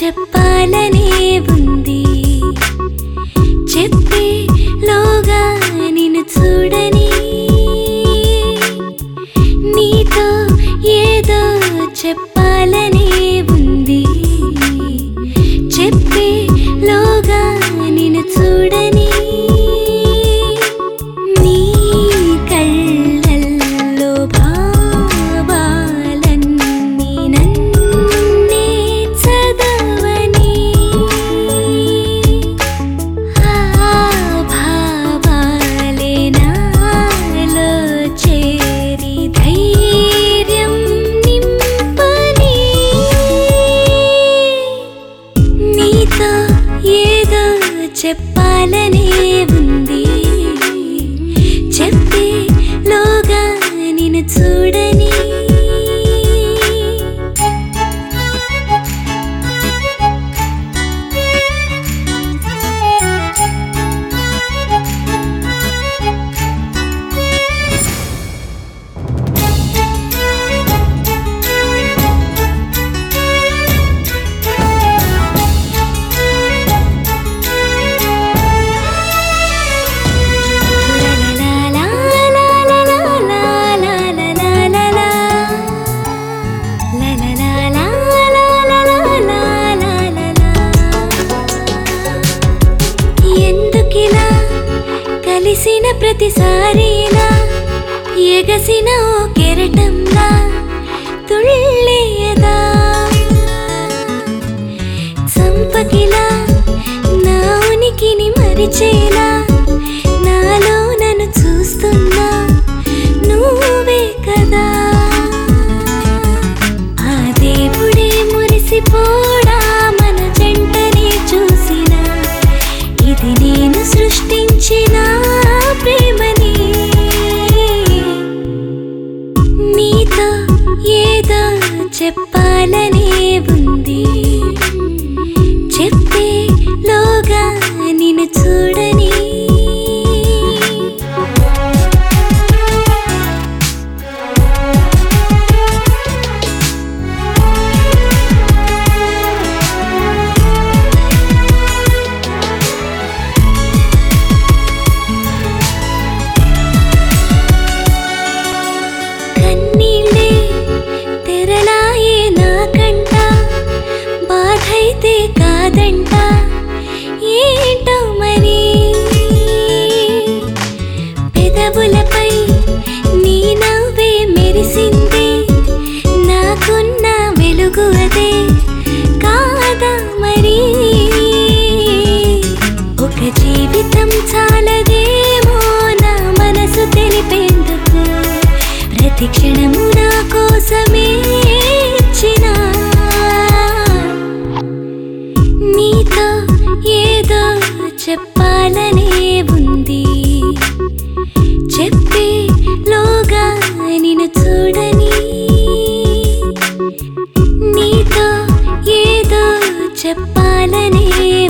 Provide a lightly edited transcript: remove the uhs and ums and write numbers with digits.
చెప్పాలనే ఉంది. చెప్పేలోగా నిన్ను చూడని, నీతో ఏదో చెప్పాలనే ఉంది. చెప్పేలోగా నిన్ను చూడని, నీ కళ్ళల్లో భావాలన్నీ నన్నే చదవని, ఆ భావాలే నాలో చేరి ధైర్యం నింపని, నీతో ఏదో చెప్పాలనే ఉంది. చెప్పేలోగా నిన్ను చూడని, ఎందుకిలా కలిసిన ప్రతిసారిలా ఎగసిన ఓ కెరటంలా తుళ్ళేయదా, చంపకిలా నా ఉనికిని మరిచేలా నాలో నన్ను చూస్తున్నా నువ్వే కదా. ఆ దేవుడే మురిసిపోడా మన జంటనే చూసినా, ఇది నేను సృష్టించిన ప్రేమని, నీతో ఏదో చెప్పాలనే ఉంది. చెప్పేలోగా నిన్ను చూడని, కన్నీళ్ళే తెరలాయే నాకంట, బాధైతే కాదంట ఏంటో మరి. పెదవులపై నీ నవ్వే మెరిసింది, నాకున్న వెలుగు అదే కాదా మరి. ఒక జీవితం చాలదేమో నా మనసు తెలిపేందుకు, ప్రతి క్షణము నా కోసమే ఇచ్చినా, నీతో ఏదో చెప్పాలనే ఉంది. చెప్పేలోగా నిన్ను చూడని, నీతో ఏదో చెప్పాలనే